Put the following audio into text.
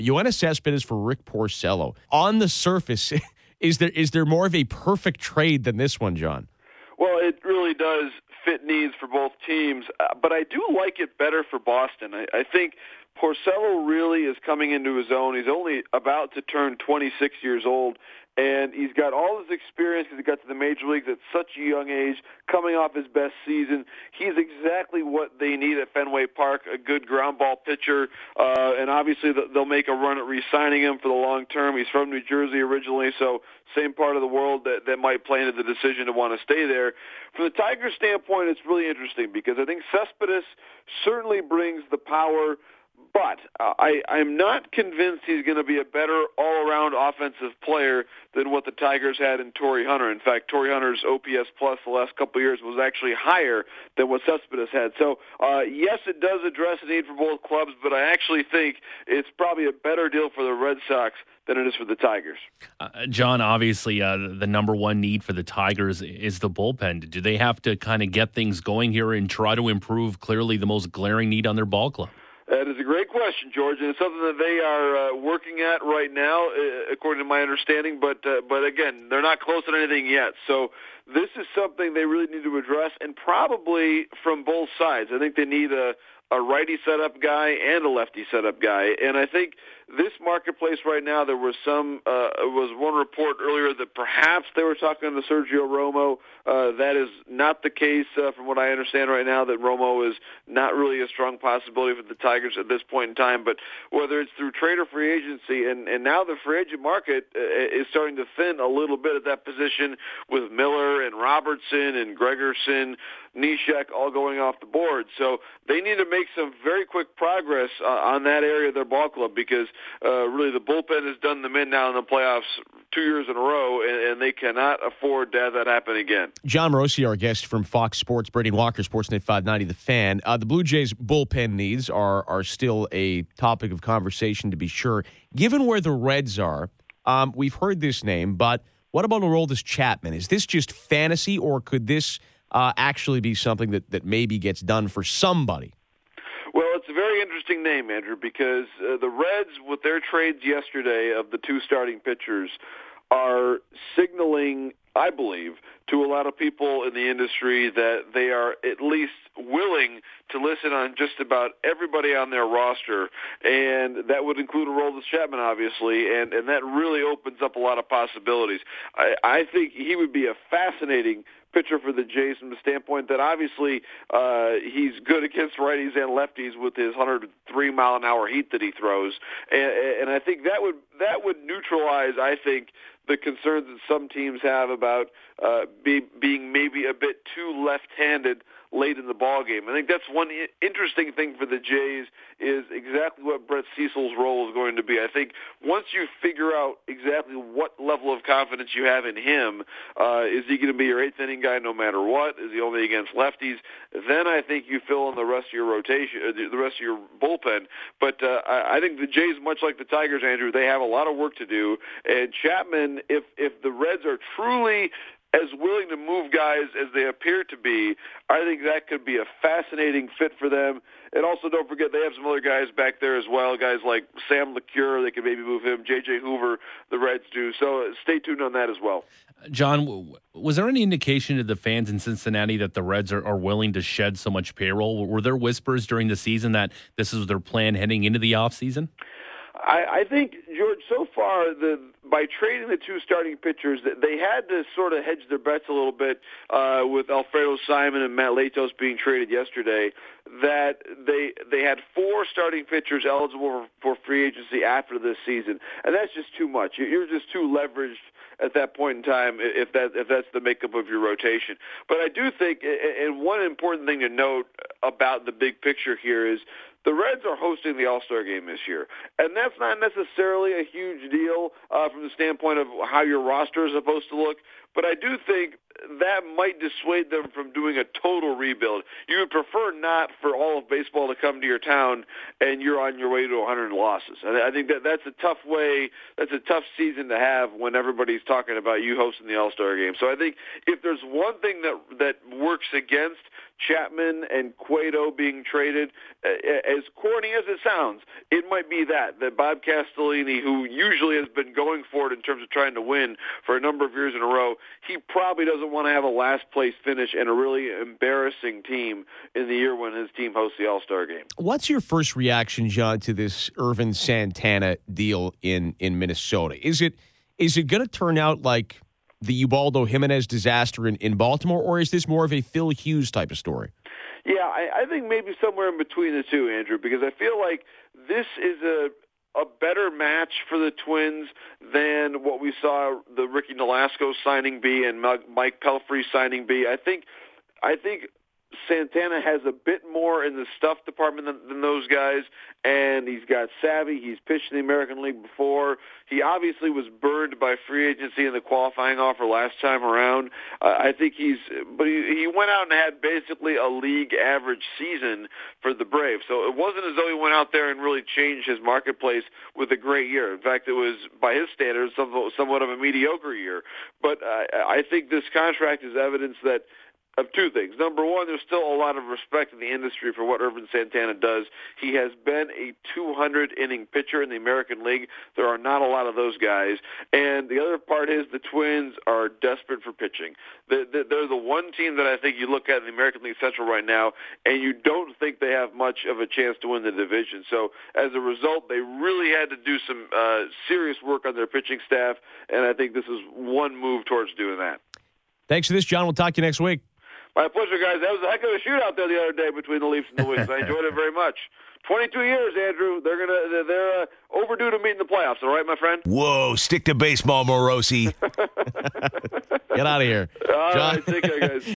Yoenis Cespedes for Rick Porcello. On the surface, is there more of a perfect trade than this one, John? Well, it really does fit needs for both teams, but I do like it better for Boston. I think Porcello really is coming into his own. He's only about to turn 26 years old, and he's got all his experience because he got to the major leagues at such a young age, coming off his best season. He's exactly what they need at Fenway Park, a good ground ball pitcher, and obviously they'll make a run at re-signing him for the long term. He's from New Jersey originally, so same part of the world that might play into the decision to want to stay there. From the Tigers' standpoint, it's really interesting because I think Cespedes certainly brings the power, but I'm not convinced he's going to be a better all-around offensive player than what the Tigers had in Torrey Hunter. In fact, Torrey Hunter's OPS plus the last couple of years was actually higher than what Cespedes had. So, yes, it does address a need for both clubs, but I actually think it's probably a better deal for the Red Sox than it is for the Tigers. John, obviously, the number one need for the Tigers is the bullpen. Do they have to kind of get things going here and try to improve clearly the most glaring need on their ball club? That is a great question, George, and it's something that they are working at right now, according to my understanding. But again, they're not close on anything yet. So this is something they really need to address, and probably from both sides. I think they need a righty setup guy and a lefty setup guy, and I think this marketplace right now, there was one report earlier that perhaps they were talking to Sergio Romo. That is not the case from what I understand right now, that Romo is not really a strong possibility for the Tigers at this point in time. But whether it's through trade or free agency, and now the free agent market is starting to thin a little bit at that position with Miller and Robertson and Gregerson, Neshek all going off the board. So they need to make some very quick progress on that area of their ball club because really the bullpen has done them in now in the playoffs 2 years in a row, and they cannot afford to have that happen again. John Morosi, our guest from Fox Sports, Brady Walker, Sportsnet 590, The Fan. The Blue Jays' bullpen needs are still a topic of conversation, to be sure. Given where the Reds are, we've heard this name, but what about Aroldis Chapman? Is this just fantasy, or could this actually be something that maybe gets done for somebody? Well, it's a very interesting name, Andrew, because the Reds, with their trades yesterday of the two starting pitchers, are signaling, I believe, to a lot of people in the industry that they are at least willing to listen on just about everybody on their roster, and that would include Aroldis Chapman, obviously, and that really opens up a lot of possibilities. I think he would be a fascinating pitcher for the Jays from the standpoint that obviously he's good against righties and lefties with his 103-mile-an-hour heat that he throws, and I think that would neutralize, I think, the concerns that some teams have about being maybe a bit too left-handed late in the ball game. I think that's one interesting thing for the Jays is exactly what Brett Cecil's role is going to be. I think once you figure out exactly what level of confidence you have in him, is he going to be your eighth inning guy no matter what? Is he only against lefties? Then I think you fill in the rest of your rotation, the rest of your bullpen. But I think the Jays, much like the Tigers, Andrew, they have a lot of work to do. And Chapman, if the Reds are truly as willing to move guys as they appear to be, I think that could be a fascinating fit for them. And also, don't forget, they have some other guys back there as well, guys like Sam LeCure, they could maybe move him, J.J. Hoover, the Reds do. So stay tuned on that as well. John, was there any indication to the fans in Cincinnati that the Reds are willing to shed so much payroll? Were there whispers during the season that this is their plan heading into the offseason? I think, George, so far, by trading the two starting pitchers, they had to sort of hedge their bets a little bit with Alfredo Simon and Matt Latos being traded yesterday, that they had four starting pitchers eligible for free agency after this season, and that's just too much. You're just too leveraged at that point in time if that's the makeup of your rotation. But I do think, and one important thing to note about the big picture here is the Reds are hosting the All-Star Game this year, and that's not necessarily a huge deal from the standpoint of how your roster is supposed to look, but I do think that might dissuade them from doing a total rebuild. You would prefer not for all of baseball to come to your town and you're on your way to 100 losses. And I think that's a tough season to have when everybody's talking about you hosting the All-Star Game. So I think if there's one thing that works against Chapman and Cueto being traded, as corny as it sounds, it might be that Bob Castellini, who usually has been going for it in terms of trying to win for a number of years in a row, he probably doesn't want to have a last-place finish and a really embarrassing team in the year when his team hosts the All-Star game. What's your first reaction, John, to this Irvin Santana deal in Minnesota? Is it going to turn out like the Ubaldo Jimenez disaster in Baltimore, or is this more of a Phil Hughes type of story? Yeah, I think maybe somewhere in between the two, Andrew, because I feel like this is a better match for the Twins than what we saw the Ricky Nolasco signing be and Mike Pelfrey signing be. I think Santana has a bit more in the stuff department than those guys, and he's got savvy. He's pitched in the American League before. He obviously was burned by free agency in the qualifying offer last time around. I think he went out and had basically a league average season for the Braves. So it wasn't as though he went out there and really changed his marketplace with a great year. In fact, it was, by his standards, somewhat of a mediocre year. But I think this contract is evidence of two things. Number one, there's still a lot of respect in the industry for what Irvin Santana does. He has been a 200-inning pitcher in the American League. There are not a lot of those guys. And the other part is the Twins are desperate for pitching. They're the one team that I think you look at in the American League Central right now, and you don't think they have much of a chance to win the division. So as a result, they really had to do some serious work on their pitching staff, and I think this is one move towards doing that. Thanks for this, John. We'll talk to you next week. My pleasure, guys. That was a heck of a shootout there the other day between the Leafs and the Wings. I enjoyed it very much. 22 years, Andrew. They're overdue to meet in the playoffs. All right, my friend. Whoa! Stick to baseball, Morosi. Get out of here, All John. right, take care, guys.